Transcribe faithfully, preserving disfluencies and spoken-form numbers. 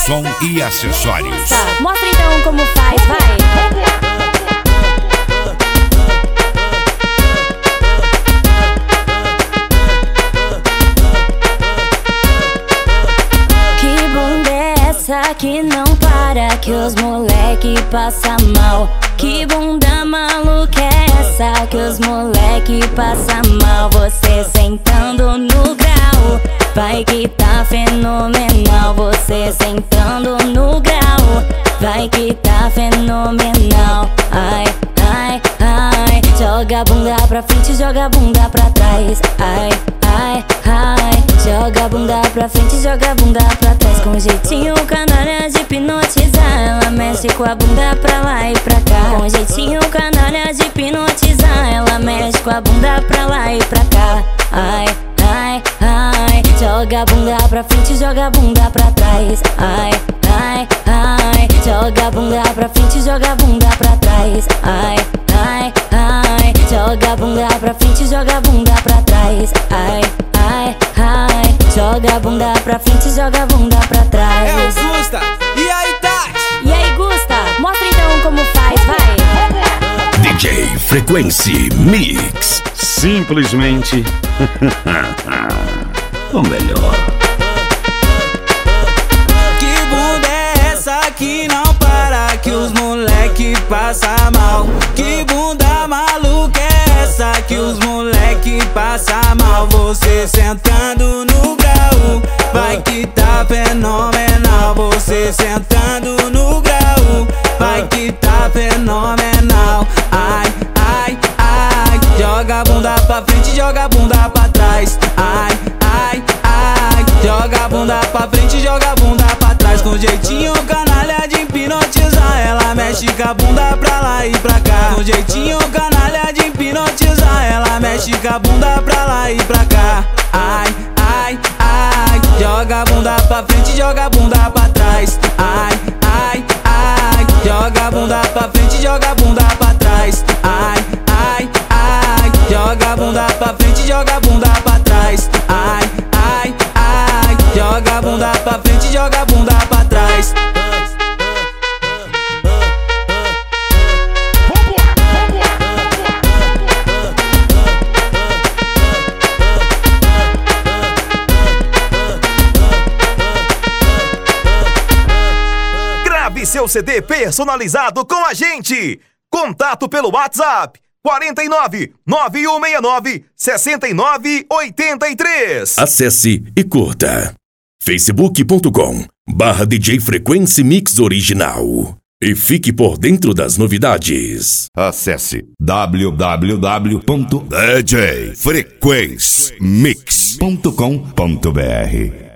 som e acessórios. Tá, mostra então como faz, vai. Que bunda é essa que não para, que os moleque passa mal? Que bunda maluca é essa que os moleque passa mal? Você sentando no grau, vai que tá fenomenal. Você sentando no grau, vai que tá fenomenal. Ai, ai, ai. Joga a bunda pra frente, joga a bunda pra trás. Ai, ai, ai. Joga a bunda pra frente, joga a bunda pra trás. Com jeitinho canalha de hipnotizar, ela mexe com a bunda pra lá e pra cá. Com jeitinho canalha de hipnotizar, ela mexe com a bunda pra lá e pra cá. Ai, ai, ai. Joga a bunda pra frente, joga a bunda pra trás. Ai, ai, ai. Joga a bunda pra frente, joga a bunda pra trás. Ai, ai, ai. Joga a bunda pra frente, joga a bunda pra trás. Ai, ai, ai. Joga a bunda pra frente, joga a bunda pra trás. É o Gusta, e aí Tati? E aí Gusta, mostra então como faz, vai. D J Frequency Mix. Simplesmente o melhor. Que bunda é essa que não para, que os moleque passa mal? Que bunda maluca é essa que os moleque passa mal? Você sentando no grau, vai que tá fenomenal. Você sentando no grau, vai que tá fenomenal. Ai, ai, ai. Joga a bunda pra frente, joga a bunda pra trás. Ai, ai, ai. Joga a bunda pra frente, joga a bunda pra trás. Com jeitinho canalha de hipnotizar, ela mexe com a bunda pra lá e pra cá. Com jeitinho canalha de hipnotizar, ela mexe com a bunda pra lá e pra cá. Ai, ai, ai. Joga a bunda pra frente, joga a bunda pra trás. Ai, ai, ai. Joga a bunda pra frente, joga a bunda pra trás. Ai, ai, ai. Joga a bunda pra frente, joga a bunda pra trás. Ai, ai, ai. Joga a bunda pra frente, joga a bunda pra trás. Grave seu C D personalizado com a gente. Contato pelo WhatsApp quarenta e nove, nove um seis nove, sessenta e nove oitenta e três. Acesse e curta facebook ponto com barra D J Frequency Mix Original e fique por dentro das novidades. Acesse w w w ponto d j frequency mix ponto com ponto b r.